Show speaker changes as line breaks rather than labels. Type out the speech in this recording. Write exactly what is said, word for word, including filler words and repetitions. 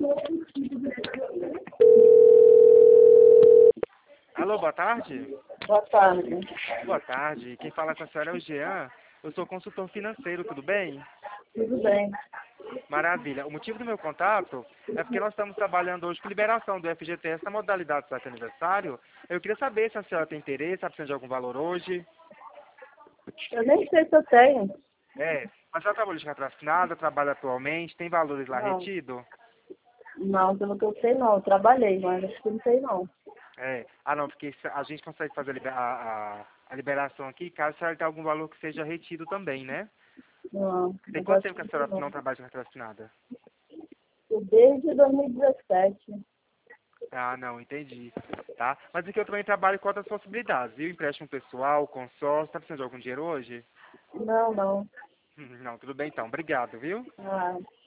Alô, boa tarde.
Boa tarde.
Boa tarde. Quem fala com a senhora é o Jean. Eu sou consultor financeiro, tudo bem?
Tudo bem.
Maravilha. O motivo do meu contato é porque nós estamos trabalhando hoje com liberação do F G T S na modalidade site aniversário. Eu queria saber se a senhora tem interesse, está precisando de algum valor hoje.
Eu nem sei se eu tenho.
É, mas já trabalhou de carteira assinada, trabalha atualmente, tem valores lá
Não.
retido?
Não, pelo que eu sei não. Eu trabalhei, mas acho que não sei não.
É. Ah, não, porque a gente consegue fazer a, liber- a- a- a liberação aqui caso a senhora tenha algum valor que seja retido também, né?
Não,
Tem
mas
quanto
acho
tempo
que
que a
não sei
senhora
não.
não trabalha de carteira assinada?
Desde dois mil e dezessete.
Ah, não, entendi. Tá? Mas aqui eu também trabalho com outras possibilidades, viu? Empréstimo pessoal, consórcio. Tá precisando de algum dinheiro hoje?
Não, não.
Não, tudo bem então. Obrigado, viu?
Ah.